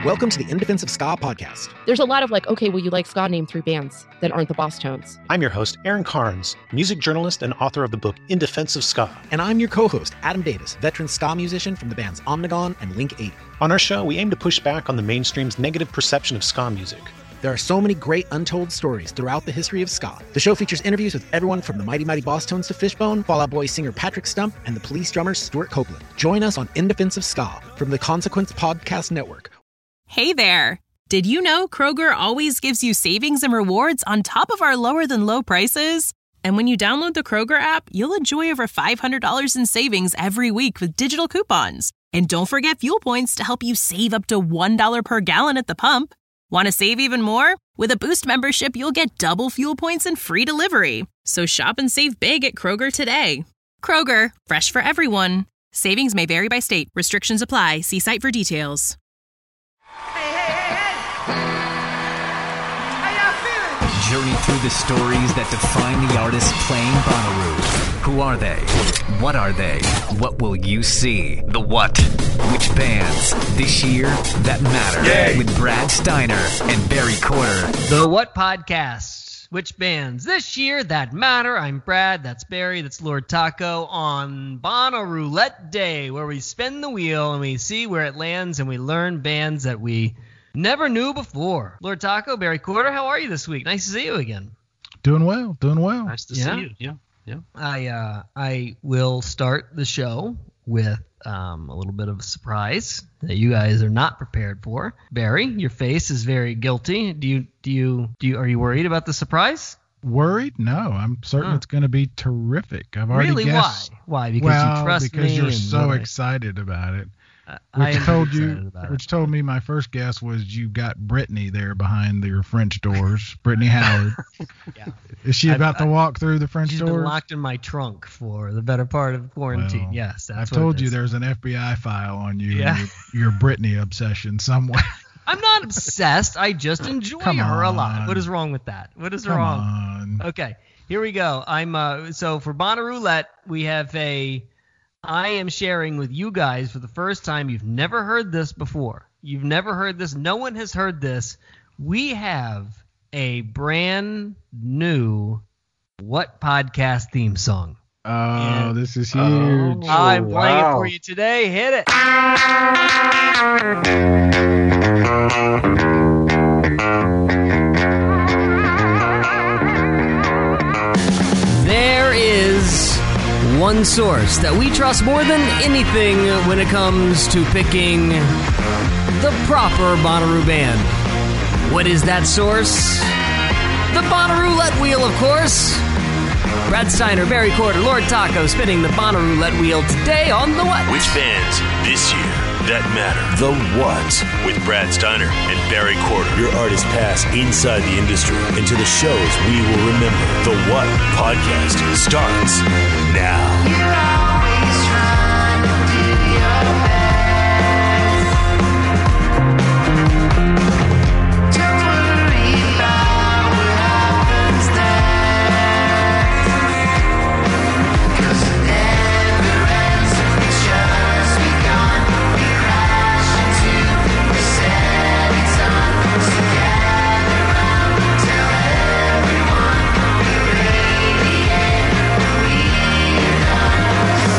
Welcome to the In Defense of Ska podcast. There's a lot of like, okay, well, you like ska, name 3 bands that aren't the Boss Tones. I'm your host, Aaron Carnes, music journalist and author of the book In Defense of Ska. And I'm your co-host, Adam Davis, veteran ska musician from the bands Omnigone and Link 80. On our show, we aim to push back on the mainstream's negative perception of ska music. There are so many great untold stories throughout the history of ska. The show features interviews with everyone from the Mighty Mighty Boss Tones to Fishbone, Fall Out Boy singer Patrick Stump, and the Police drummer Stuart Copeland. Join us on In Defense of Ska from the Consequence Podcast Network. Hey there! Did you know Kroger always gives you savings and rewards on top of our lower-than-low prices? And when you download the Kroger app, you'll enjoy over $500 in savings every week with digital coupons. And don't forget fuel points to help you save up to $1 per gallon at the pump. Want to save even more? With a Boost membership, you'll get double fuel points and free delivery. So shop and save big at Kroger today. Kroger, fresh for everyone. Savings may vary by state. Restrictions apply. See site for details. Hey! How y'all feeling? Journey through the stories that define the artists playing Bonnaroo. Who are they? What are they? What will you see? The what? Which bands this year that matter? Yay. With Brad Steiner and Barry Corder. The What Podcast? Which bands this year that matter? I'm Brad, that's Barry, that's Lord Taco on Bonnaroo Day, where we spin the wheel and we see where it lands and we learn bands that we never knew before. Lord Taco, Barry Corder, how are you this week? Nice to see you again. Doing well. Nice to see you. Yeah. I will start the show with a little bit of a surprise that you guys are not prepared for. Barry, your face is very guilty. Are you worried about the surprise? Worried? No, I'm certain it's going to be terrific. I've already really guessed. Why? Because you trust me. Because you're so excited about it. Which told me my first guess was you got Brittany there behind your French doors. Brittany Howard. Yeah. Is she about to walk through the French doors? She's been locked in my trunk for the better part of quarantine. Well, yes, that's I've told you there's an FBI file on you and your Brittany obsession somewhere. I'm not obsessed. I just enjoy her a lot. What is wrong with that? What is wrong? Okay, here we go. I'm so for Bonnaroo, we have I am sharing with you guys for the first time. You've never heard this before. You've never heard this. No one has heard this. We have a brand new What Podcast theme song. Oh, this is huge. I'm playing it for you today. Hit it. There is one source that we trust more than anything when it comes to picking the proper Bonnaroo band. What is that source? The Bonnaroo Wheel, of course. Brad Steiner, Barry Corder, Lord Taco spinning the Bonnaroo Wheel today on The What? Which bands this year that matter? The What? With Brad Steiner and Barry Corder. Your artist pass inside the industry into the shows we will remember. The What Podcast starts now. You're always trying to do your best. Don't worry about what happens next. 'Cause it never ends, we just begun. We crash into the setting sun. So gather round, tell everyone we radiate, we're done.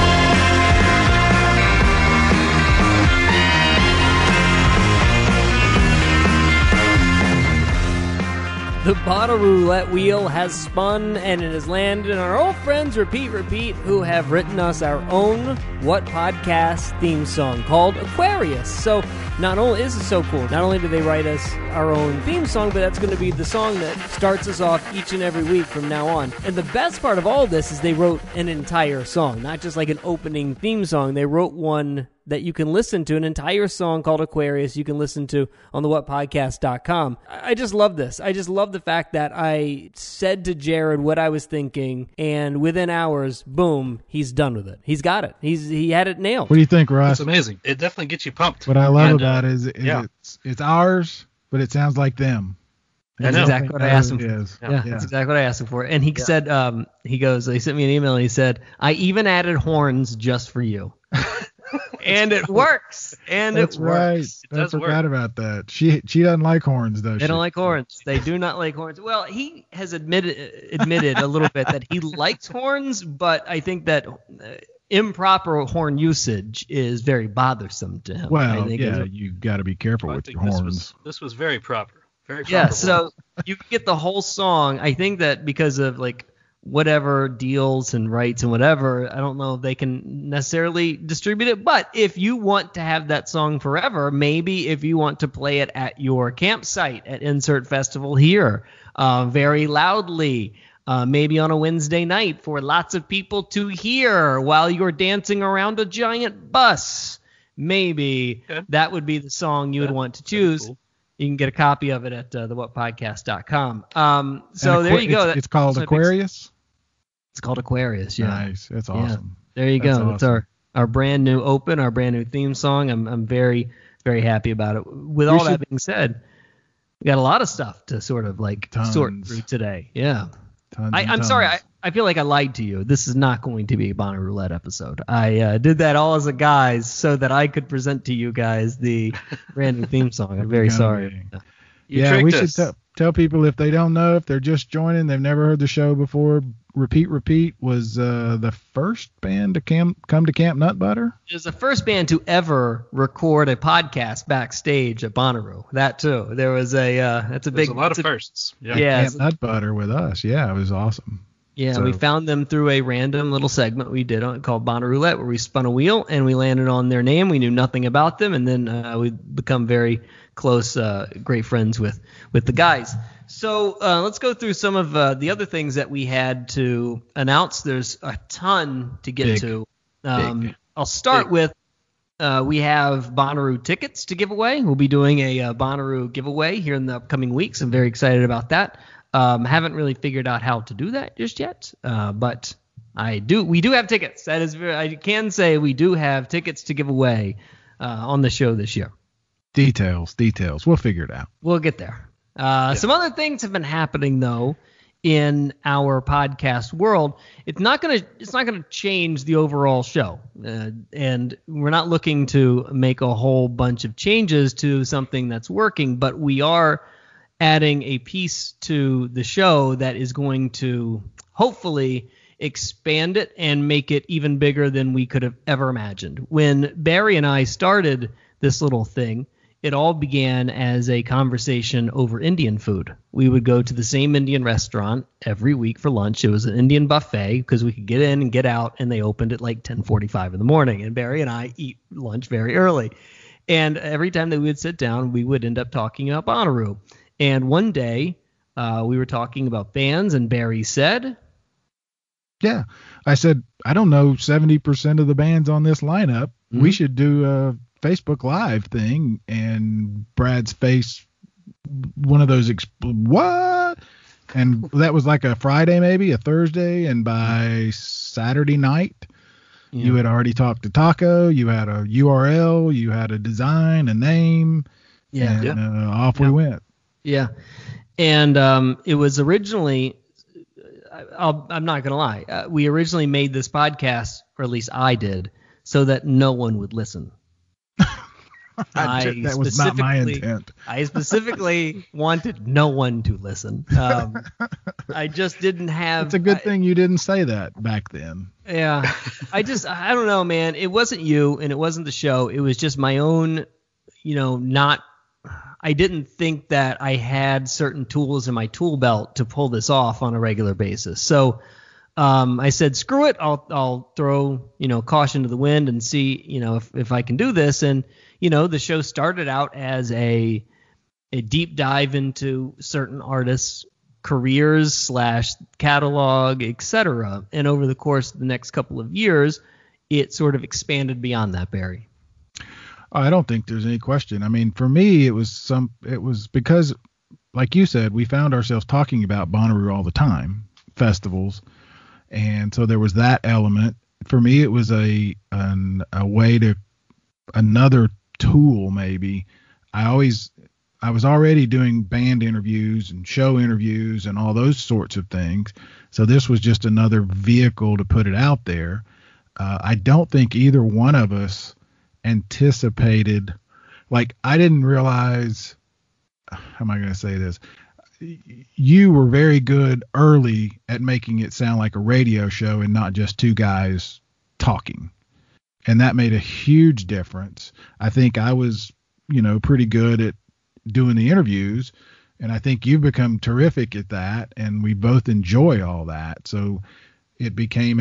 The Bonnaroo Wheel has spun and it has landed on our old friends Repeat, who have written us our own What Podcast theme song called Aquarius. So not only is it so cool, not only do they write us our own theme song, but that's going to be the song that starts us off each and every week from now on. And the best part of all this is they wrote an entire song, not just like an opening theme song. They wrote one that you can listen to, an entire song called Aquarius you can listen to on the whatpodcast.com. I just love this. I just love the fact that I said to Jared what I was thinking, and within hours, boom, he's done with it. He's got it. He had it nailed. What do you think, Russ? It's amazing. It definitely gets you pumped. What I love about it is it's ours, but it sounds like them. That's exactly what I asked him for. Yeah, that's exactly what I asked him for. And he said, he sent me an email and he said, I even added horns just for you. And it works. And That's it works. right. I forgot about that. She doesn't like horns, though. They don't like horns. They do not like horns. Well, he has admitted a little bit that he likes horns, but I think that improper horn usage is very bothersome to him. Well, yeah, you got to be careful with your horns. This was very proper. Very proper. Yeah, so you get the whole song. I think that because of like whatever deals and rights and whatever, I don't know if they can necessarily distribute it. But if you want to have that song forever, maybe if you want to play it at your campsite at Insert Festival here, very loudly, maybe on a Wednesday night for lots of people to hear while you're dancing around a giant bus, maybe that would be the song you would want to choose. Cool. You can get a copy of it at thewhatpodcast.com. So there you go. It's called Aquarius? It's called Aquarius, yeah. Nice. That's awesome. Yeah. There you go. Awesome. That's our brand new open, our brand new theme song. I'm very, very happy about it. With all that being said, we got a lot of stuff to sort of like sort through today. Yeah. I'm sorry. I feel like I lied to you. This is not going to be a Bonner Roulette episode. I did that all as a guise so that I could present to you guys the brand new theme song. I'm very sorry. Yeah, we should tell people if they don't know, if they're just joining, they've never heard the show before. Repeat was the first band to come to Camp Nut Butter. It was the first band to ever record a podcast backstage at Bonnaroo. That too. There was a lot of firsts. Yeah, Camp Nut Butter with us. Yeah, it was awesome. Yeah, so we found them through a random little segment we did called Bonner Roulette, where we spun a wheel and we landed on their name. We knew nothing about them, and then we become very close, great friends with the guys. So let's go through some of the other things that we had to announce. There's a ton to get to. I'll start with we have Bonnaroo tickets to give away. We'll be doing a Bonnaroo giveaway here in the upcoming weeks. I'm very excited about that. Haven't really figured out how to do that just yet, but we do have tickets. That is I can say we do have tickets to give away on the show this year. Details. We'll figure it out. We'll get there. Some other things have been happening though in our podcast world. It's not gonna change the overall show, and we're not looking to make a whole bunch of changes to something that's working, but we are adding a piece to the show that is going to hopefully expand it and make it even bigger than we could have ever imagined. When Barry and I started this little thing, it all began as a conversation over Indian food. We would go to the same Indian restaurant every week for lunch. It was an Indian buffet because we could get in and get out, and they opened at like 10:45 in the morning. And Barry and I eat lunch very early. And every time that we would sit down, we would end up talking about Bonnaroo. And one day we were talking about bands, and Barry said, yeah, I said, I don't know 70% of the bands on this lineup. Mm-hmm. We should do a Facebook Live thing. And Brad's face, one of those, what? And that was like a Friday, maybe a Thursday. And by Saturday night, you had already talked to Taco. You had a URL. You had a design, a name. Yeah. And off we went. Yeah. And it was originally, I'm not going to lie, we originally made this podcast, or at least I did, so that no one would listen. That was not my intent. I specifically wanted no one to listen. I just didn't have. It's a good thing you didn't say that back then. Yeah. I don't know, man. It wasn't you and it wasn't the show. It was just my own, I didn't think that I had certain tools in my tool belt to pull this off on a regular basis. So I said, screw it. I'll throw, caution to the wind and see, if I can do this. And, the show started out as a deep dive into certain artists' careers / catalog, etc. And over the course of the next couple of years, it sort of expanded beyond that, Barry. I don't think there's any question. I mean, for me, it was because, like you said, we found ourselves talking about Bonnaroo all the time, festivals. And so there was that element. For me, it was a way to, another tool maybe. I was already doing band interviews and show interviews and all those sorts of things. So this was just another vehicle to put it out there. I don't think either one of us anticipated. Like, I didn't realize, how am I going to say this? You were very good early at making it sound like a radio show and not just two guys talking. And that made a huge difference. I think I was, pretty good at doing the interviews, and I think you've become terrific at that, and we both enjoy all that. So it became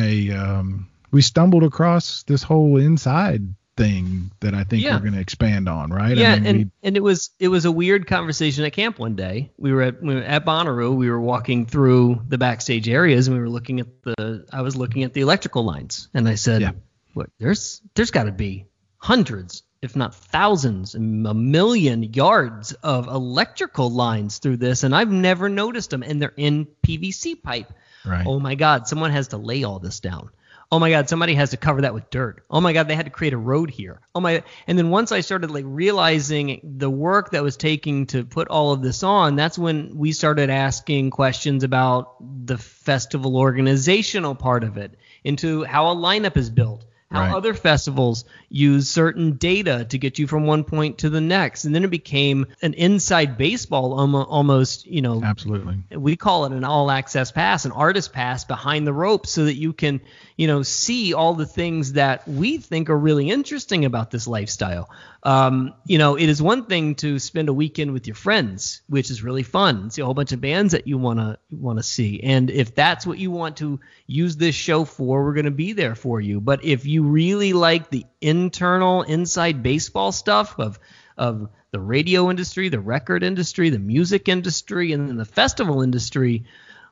we stumbled across this whole inside thing that I think we're going to expand on, right? Yeah, and it was a weird conversation at camp one day. We were at Bonnaroo. We were walking through the backstage areas, and we were looking at I was looking at the electrical lines, and I said, "What? There's got to be hundreds, if not thousands, and a million yards of electrical lines through this, and I've never noticed them, and they're in PVC pipe. Right. Oh my God, someone has to lay all this down. Oh my God, somebody has to cover that with dirt. Oh my God, they had to create a road here. Oh my, and then once I started realizing the work that was taking to put all of this on, that's when we started asking questions about the festival organizational part of it, into how a lineup is built, how other festivals use certain data to get you from one point to the next. And then it became an inside baseball almost, Absolutely. We call it an all access pass, an artist pass behind the ropes, so that you can, see all the things that we think are really interesting about this lifestyle. It is one thing to spend a weekend with your friends, which is really fun, see a whole bunch of bands that you want to see. And if that's what you want to use this show for, we're going to be there for you. But if you really like the internal inside baseball stuff of the radio industry, the record industry, the music industry, and then the festival industry,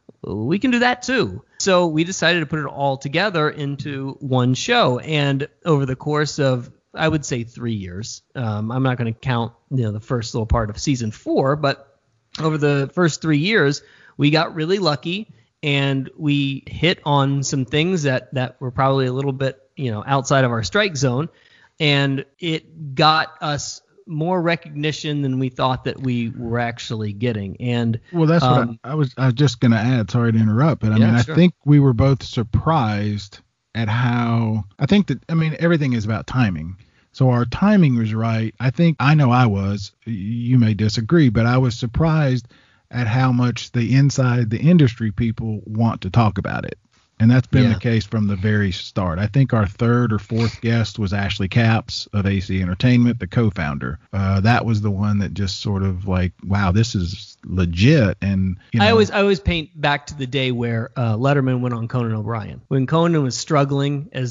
we can do that too. So we decided to put it all together into one show. And over the course of, I would say, 3 years, I'm not going to count the first little part of season 4, but over the first 3 years, we got really lucky, and we hit on some things that were probably a little bit outside of our strike zone, and it got us more recognition than we thought that we were actually getting. And well, that's what I was just going to add. Sorry to interrupt, but I think we were both surprised at how, everything is about timing. So our timing was right. I know I was, you may disagree, but I was surprised at how much the inside the industry people want to talk about it. And that's been the case from the very start. I think our third or fourth guest was Ashley Capps of AC Entertainment, the co-founder. That was the one that just sort of wow, this is legit. And I always paint back to the day where Letterman went on Conan O'Brien. When Conan was struggling as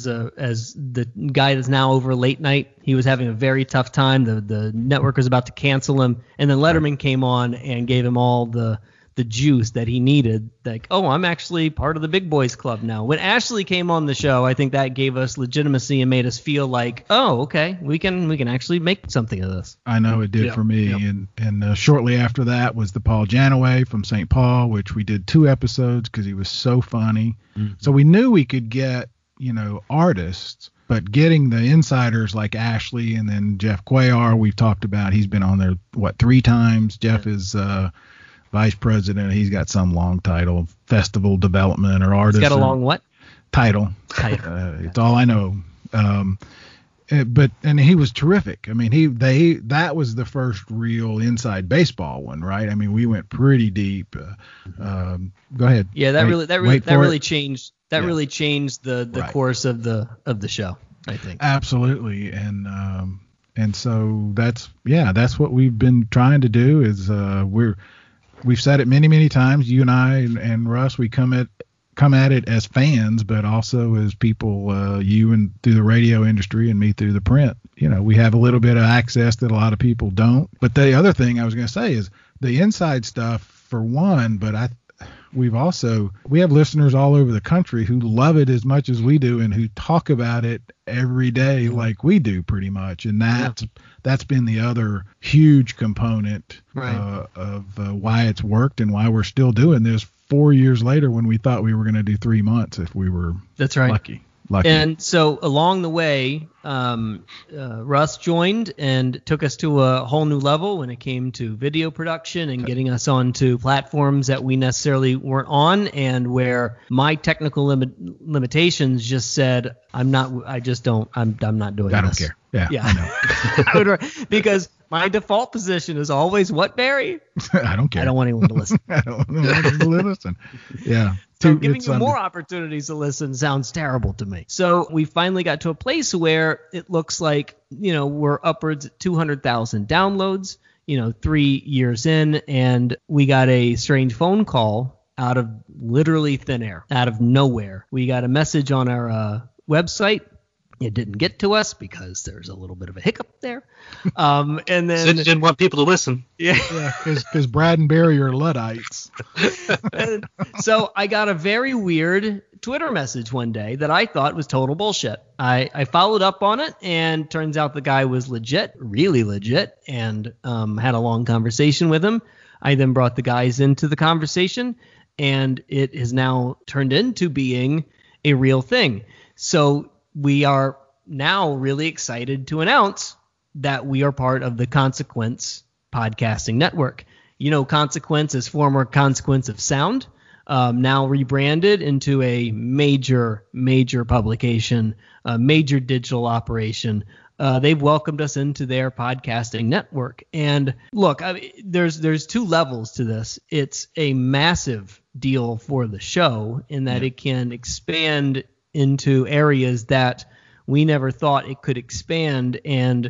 the guy that's now over late night, he was having a very tough time. The network was about to cancel him, and then Letterman came on and gave him all the juice that he needed. I'm actually part of the big boys club now. When Ashley came on the show, I think that gave us legitimacy and made us feel like, oh, okay, we can actually make something of this. I know it did for me. Yep. And shortly after that was the Paul Janaway from St. Paul, which we did 2 episodes because he was so funny. Mm-hmm. So we knew we could get, artists, but getting the insiders like Ashley and then Jeff Cuellar, we've talked about, he's been on there, 3 times. Jeff is, vice president. He's got some long title, festival development or artist. He's got a long what? Title. It's all I know. And he was terrific. That was the first real inside baseball one, right? We went pretty deep. Go ahead. Yeah, that really changed the course of the show, I think. Absolutely. And so that's what we've been trying to do is we've said it many, many times. You and I and Russ, we come at it as fans, but also as people, you and through the radio industry and me through the print. We have a little bit of access that a lot of people don't. But the other thing I was going to say is the inside stuff for one, but we have listeners all over the country who love it as much as we do and who talk about it every day like we do pretty much. And that's been the other huge component of why it's worked and why we're still doing this 4 years later when we thought we were going to do 3 months if we were lucky. Lucky. And so along the way, Russ joined and took us to a whole new level when it came to video production and getting us onto platforms that we necessarily weren't on, and where my technical limitations just said, I'm not doing this. I don't care. Yeah. I know. Because my default position is always what, Barry? I don't care. I don't want anyone to listen. I don't want anyone to listen. Yeah. So giving you more opportunities to listen sounds terrible to me. So we finally got to a place where it looks like, we're upwards at 200,000 downloads, 3 years in, and we got a strange phone call out of literally thin air, out of nowhere. We got a message on our website. It didn't get to us because there's a little bit of a hiccup there. And then Sid didn't want people to listen. Yeah, because Brad and Barry are Luddites. So I got a very weird Twitter message one day that I thought was total bullshit. I followed up on it, and turns out the guy was legit, really legit, and had a long conversation with him. I then brought the guys into the conversation, and it has now turned into being a real thing. So we are now really excited to announce that we are part of the Consequence Podcasting Network. Consequence is former Consequence of Sound, now rebranded into a major publication, a major digital operation. They've welcomed us into their podcasting network. And look, there's two levels to this. It's a massive deal for the show in that it can expand into areas that we never thought it could expand. And,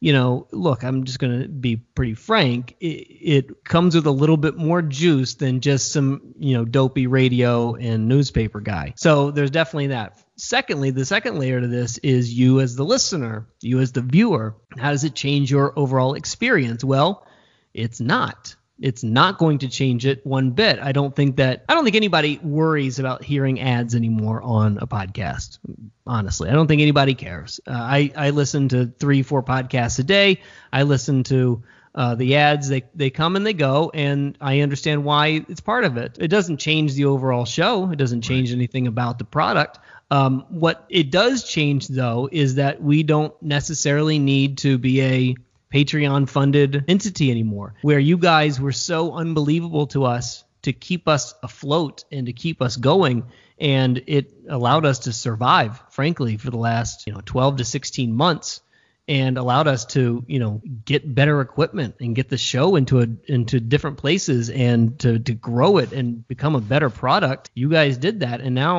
look, I'm just going to be pretty frank. It comes with a little bit more juice than just some, dopey radio and newspaper guy. So there's definitely that. Secondly, the second layer to this is you as the listener, you as the viewer. How does it change your overall experience? Well, it's not. It's not going to change it one bit. I don't think anybody worries about hearing ads anymore on a podcast. Honestly, I don't think anybody cares. I listen to 3-4 podcasts a day. I listen to the ads. They come and they go, and I understand why it's part of it. It doesn't change the overall show. It doesn't change anything about the product. What it does change, though, is that we don't necessarily need to be a Patreon-funded entity anymore, where you guys were so unbelievable to us to keep us afloat and to keep us going, and it allowed us to survive, frankly, for the last 12 to 16 months, and allowed us to get better equipment and get the show into different places and to grow it and become a better product. You guys did that, and now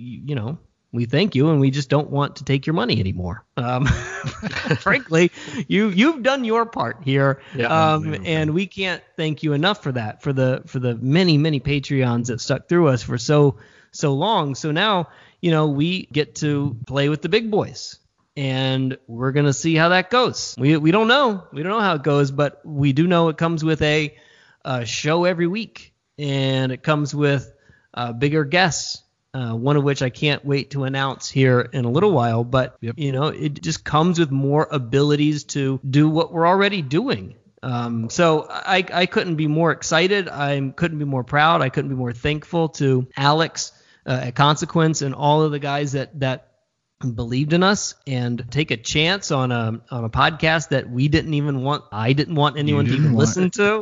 we thank you, and we just don't want to take your money anymore. Frankly, you've done your part here, and we can't thank you enough for that. For the many Patreons that stuck through us for so long. So now we get to play with the big boys, and we're gonna see how that goes. We don't know how it goes, but we do know it comes with a show every week, and it comes with bigger guests. One of which I can't wait to announce here in a little while, but it just comes with more abilities to do what we're already doing. So I couldn't be more excited. I couldn't be more proud. I couldn't be more thankful to Alex at Consequence and all of the guys that believed in us and take a chance on a podcast that we didn't even want. I didn't want anyone to even listen to.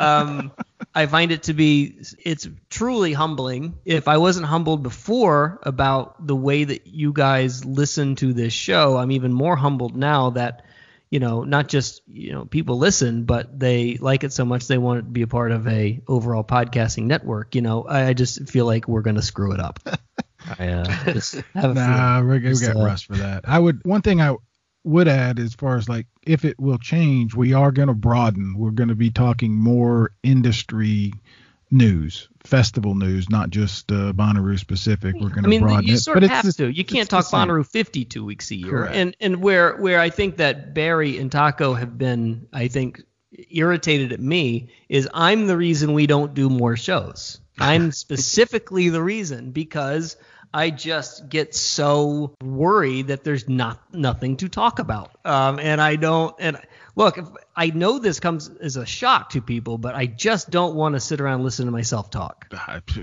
I find it to be, it's truly humbling. If I wasn't humbled before about the way that you guys listen to this show, I'm even more humbled now that, not just, people listen, but they like it so much they want it to be a part of a overall podcasting network. I just feel like we're going to screw it up. I just have a we got Russ for that. One thing I would add as far as like if it will change, we are going to broaden. We're going to be talking more industry news, festival news, not just Bonnaroo specific. We're going to broaden you it. Sort of have to. You can't talk Bonnaroo 52 weeks a year. Correct. And where I think that Barry and Taco have been, I think, irritated at me is I'm the reason we don't do more shows. I'm specifically the reason because I just get so worried that there's nothing to talk about. And I don't. And look, I know this comes as a shock to people, but I just don't want to sit around and listen to myself talk.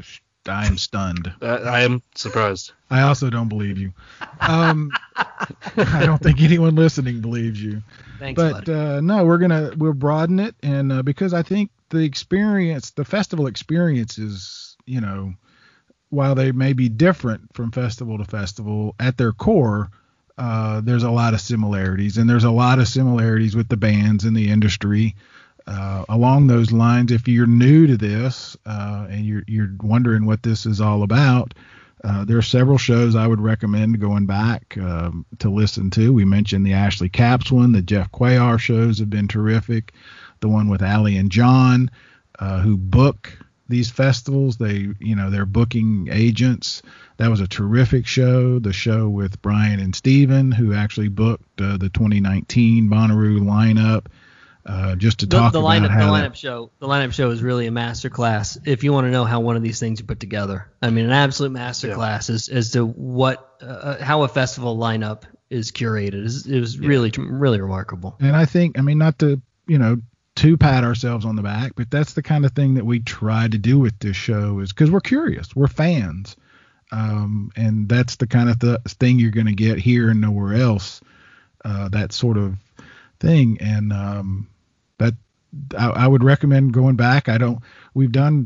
I am stunned. I am surprised. I also don't believe you. I don't think anyone listening believes you. Thanks, but no, we'll broaden it, and because I think the festival experience is, while they may be different from festival to festival, at their core, there's a lot of similarities, and there's a lot of similarities with the bands in the industry. Along those lines, if you're new to this and you're wondering what this is all about, there are several shows I would recommend going back to listen to. We mentioned the Ashley Capps one. The Jeff Cuellar shows have been terrific. The one with Allie and John, who book these festivals. They're booking agents. That was a terrific show. The show with Brian and Steven, who actually booked the 2019 Bonnaroo lineup. Just to talk about the lineup show is really a masterclass. If you want to know how one of these things are put together, I mean, an absolute masterclass as to what how a festival lineup is curated. It was really remarkable. And I think, not to to pat ourselves on the back, but that's the kind of thing that we try to do with this show, is because we're curious, we're fans, and that's the kind of thing you're going to get here and nowhere else. That sort of thing, and that I would recommend going back. We've done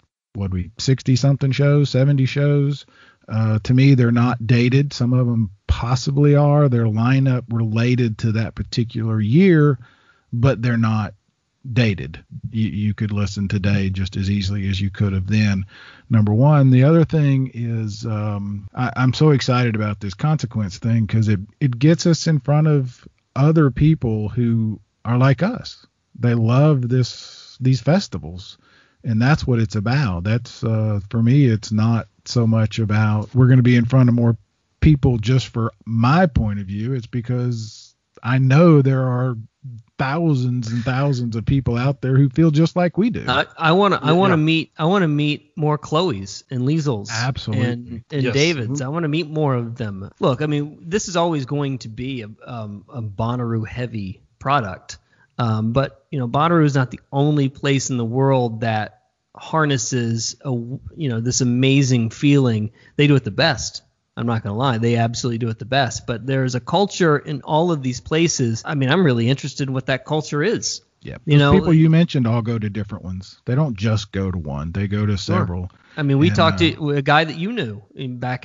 60 something shows, 70 shows. To me, they're not dated. Some of them possibly are. Their lineup related to that particular year, but they're not dated. You could listen today just as easily as you could have then. Number one. The other thing is, I'm so excited about this Consequence thing, because it gets us in front of other people who are like us. They love these festivals, and that's what it's about. That's for me, it's not so much about we're going to be in front of more people just for my point of view. It's because I know there are thousands and thousands of people out there who feel just like we do. I want to meet more Chloes and Liesels, absolutely, and yes. Davids. I want to meet more of them. Look, I mean, this is always going to be a Bonnaroo heavy product, but Bonnaroo is not the only place in the world that harnesses this amazing feeling. They do it the best. I'm not going to lie. They absolutely do it the best. But there's a culture in all of these places. I mean, I'm really interested in what that culture is. Yeah. People you mentioned all go to different ones. They don't just go to one. They go to several. Sure. I mean, we talked to a guy that you knew back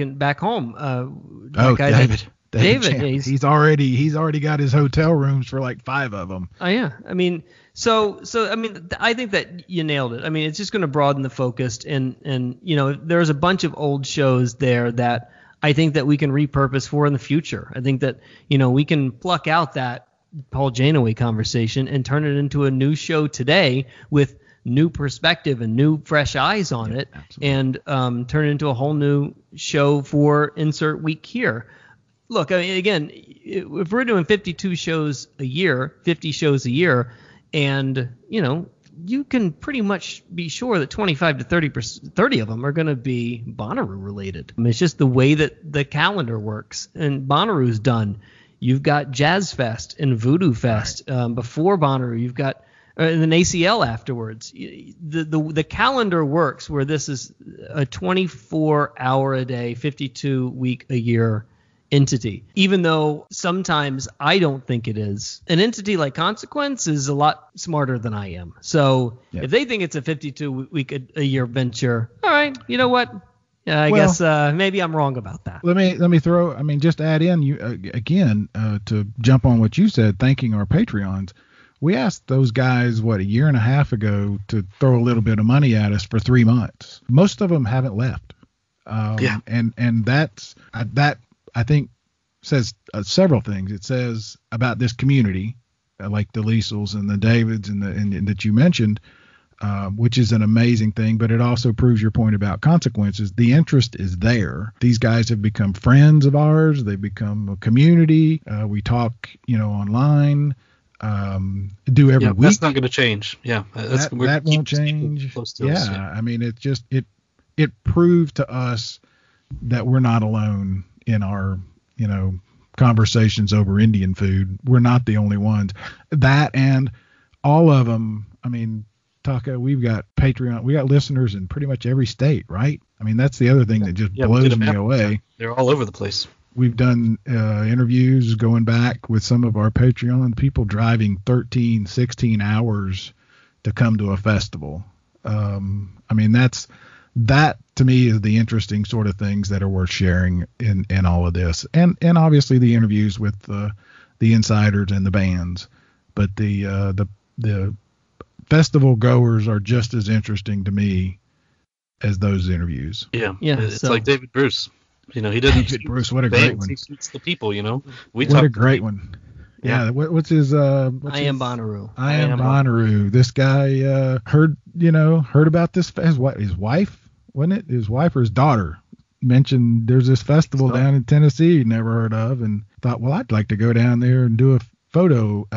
home. David. David. He's already got his hotel rooms for like 5 of them. Oh, yeah. I mean, so I mean, I think that you nailed it. I mean, it's just going to broaden the focus. And there's a bunch of old shows there that I think that we can repurpose for in the future. I think that, we can pluck out that Paul Janaway conversation and turn it into a new show today with new perspective and new fresh eyes on it, absolutely. And turn it into a whole new show for insert week here. Look, I mean, again, if we're doing 52 shows a year, 50 shows a year, and, you can pretty much be sure that 25 to 30 of them are going to be Bonnaroo related. I mean, it's just the way that the calendar works. And Bonnaroo's done. You've got Jazz Fest and Voodoo Fest before Bonnaroo. You've got and then ACL afterwards. The calendar works where this is a 24-hour-a-day, 52-week-a-year entity, even though sometimes I don't think it is. An entity like Consequence is a lot smarter than I am. So if they think it's a 52-week-a-year venture, all right, you know what? I guess maybe I'm wrong about that. Let me throw. I mean, just add in again to jump on what you said. Thanking our Patreons, we asked those guys a year and a half ago to throw a little bit of money at us for 3 months. Most of them haven't left. And that's that. I think says several things. It says about this community, like the Liesels and the Davids and that you mentioned, which is an amazing thing. But it also proves your point about Consequences. The interest is there. These guys have become friends of ours. They've become a community. We talk, online. Do every week. That's not going to change. Yeah, that won't change. I mean, it proved to us that we're not alone in our, conversations over Indian food. We're not the only ones. That and all of them, I mean, Taka, we've got Patreon. We got listeners in pretty much every state, right? I mean, that's the other thing that just blows me away. They're all over the place. We've done interviews going back with some of our Patreon people driving 13, 16 hours to come to a festival. I mean, that to me is the interesting sort of things that are worth sharing in all of this. And obviously the interviews with the insiders and the bands. But the festival goers are just as interesting to me as those interviews. Yeah. It's like David Bruce. You know, he doesn't. David Bruce, what a great one. He shoots the people, you know. What a great one. Yeah. What's his? I Am Bonnaroo. I Am Bonnaroo. This guy heard about this. His wife, wasn't it? His wife or his daughter mentioned there's this festival down in Tennessee he never heard of, and thought, well, I'd like to go down there and do a photo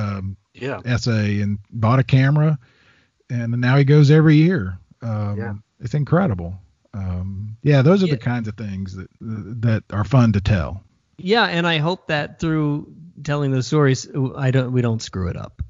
essay, and bought a camera, and now he goes every year. It's incredible. Those are the kinds of things that are fun to tell. Yeah, and I hope that through telling those stories, we don't screw it up.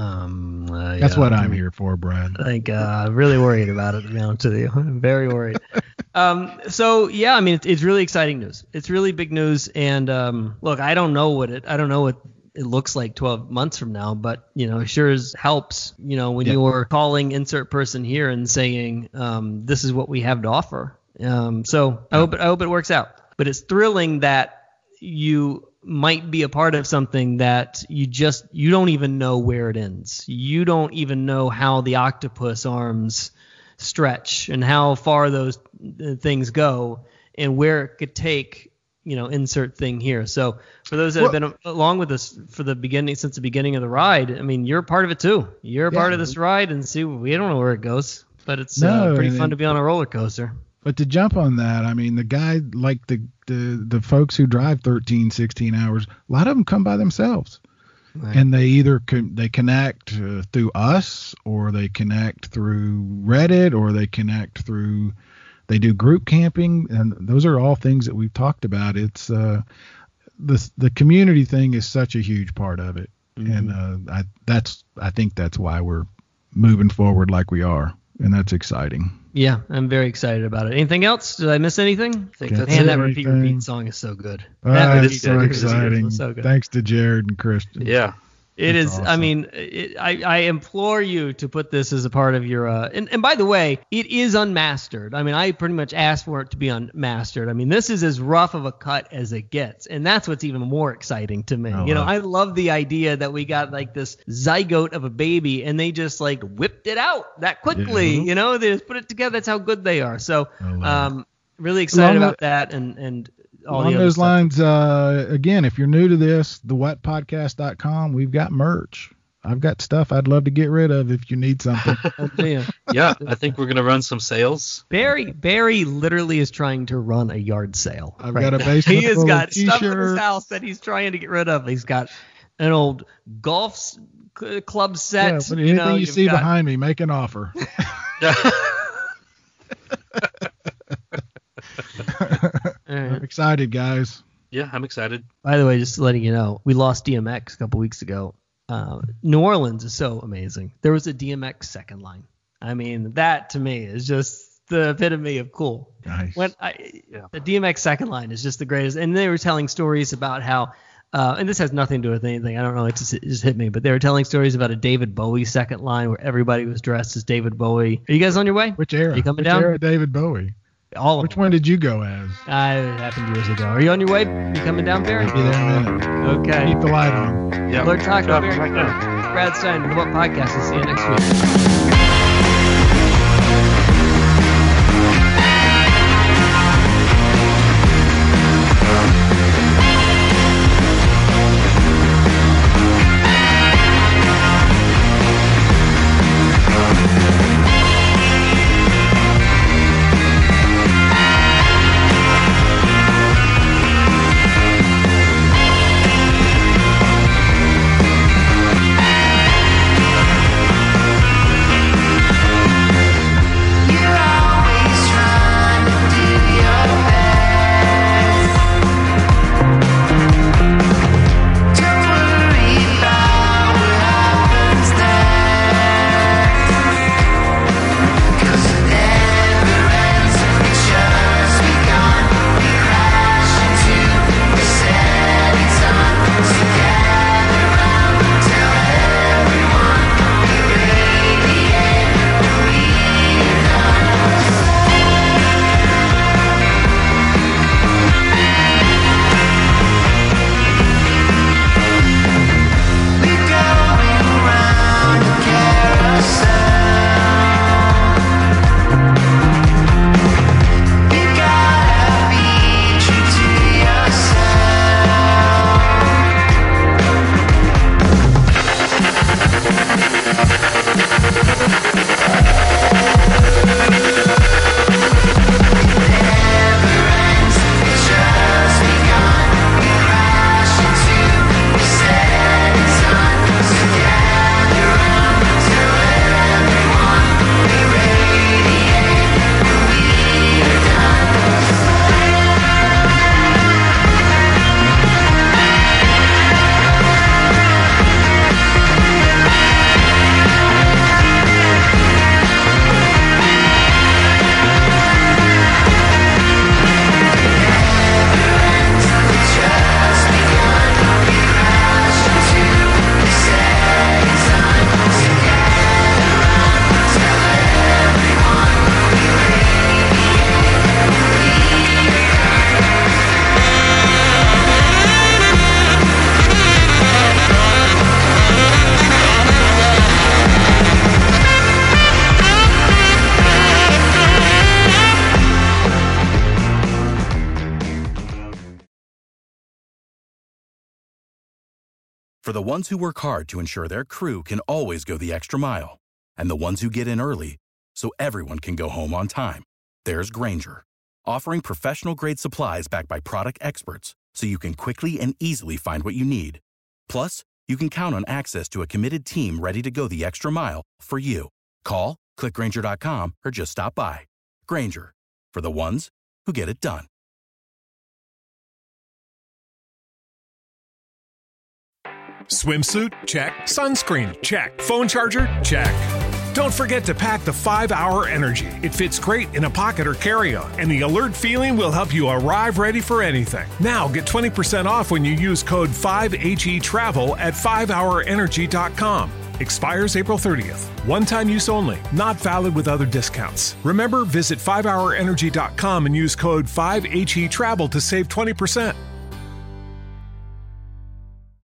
That's what I'm here for, Brad. Really worried about it, to be honest with you. I'm very worried. I mean, it's really exciting news. It's really big news. And look, I don't know what it looks like 12 months from now, but it sure helps, when you're calling insert person here and saying, this is what we have to offer. I hope it works out, but it's thrilling that you might be a part of something that you don't even know where it ends. You don't even know how the octopus arms stretch and how far those things go and where it could take, insert thing here. So for those that have been along with us since the beginning of the ride, I mean, you're a part of it too. You're a part of this ride, and we don't know where it goes, but it's pretty fun to be on a roller coaster. But to jump on that, I mean, the guy, like the folks who drive 13, 16 hours, a lot of them come by themselves. Right. And they either they connect through us, or they connect through Reddit, or they connect through, they do group camping. And those are all things that we've talked about. It's the community thing is such a huge part of it. Mm-hmm. And I think that's why we're moving forward like we are. And that's exciting. Yeah, I'm very excited about it. Anything else? Did I miss anything? That repeat song is so good. It's so exciting. So good. Thanks to Jared and Christian. Yeah. It is. Awesome. I mean, I implore you to put this as a part of your. And by the way, it is unmastered. I mean, I pretty much asked for it to be unmastered. I mean, this is as rough of a cut as it gets, and that's what's even more exciting to me. I love the idea that we got like this zygote of a baby, and they just like whipped it out that quickly. Yeah. They just put it together. That's how good they are. So, really excited about that, and. Along those lines, again, if you're new to this, thewhatpodcast.com, we've got merch. I've got stuff I'd love to get rid of if you need something. Yeah, I think we're going to run some sales. Barry literally is trying to run a yard sale. I've got a basement He has full got of stuff in his t-shirts. house that he's trying to get rid of. He's got an old golf club set. Yeah, but anything you see behind me, make an offer. I'm excited, guys. Yeah, I'm excited. By the way, just letting you know, we lost DMX a couple weeks ago. New Orleans is so amazing. There was a DMX second line. I mean, that to me is just the epitome of cool. Nice. The DMX second line is just the greatest. And they were telling stories about how, and this has nothing to do with anything. I don't know. It just hit me. But they were telling stories about a David Bowie second line where everybody was dressed as David Bowie. Are you guys on your way? Which era? Are you coming down? Which era David Bowie? All of Which them. one did you go as? It happened years ago. Are you on your way? You coming down, Barry? I'll be there in a minute. Okay. Keep the light on. Yeah. Lord Taco, Barry, right now. Brad Stein, The What Podcast. We'll see you next week. For the ones who work hard to ensure their crew can always go the extra mile, and the ones who get in early so everyone can go home on time, there's Grainger, offering professional-grade supplies backed by product experts so you can quickly and easily find what you need. Plus, you can count on access to a committed team ready to go the extra mile for you. Call, click Grainger.com, or just stop by. Grainger, for the ones who get it done. Swimsuit? Check. Sunscreen? Check. Phone charger? Check. Don't forget to pack the 5-Hour Energy. It fits great in a pocket or carry-on, and the alert feeling will help you arrive ready for anything. Now get 20% off when you use code 5HETRAVEL at 5hourenergy.com. Expires April 30th. One-time use only. Not valid with other discounts. Remember, visit 5hourenergy.com and use code 5HETRAVEL to save 20%.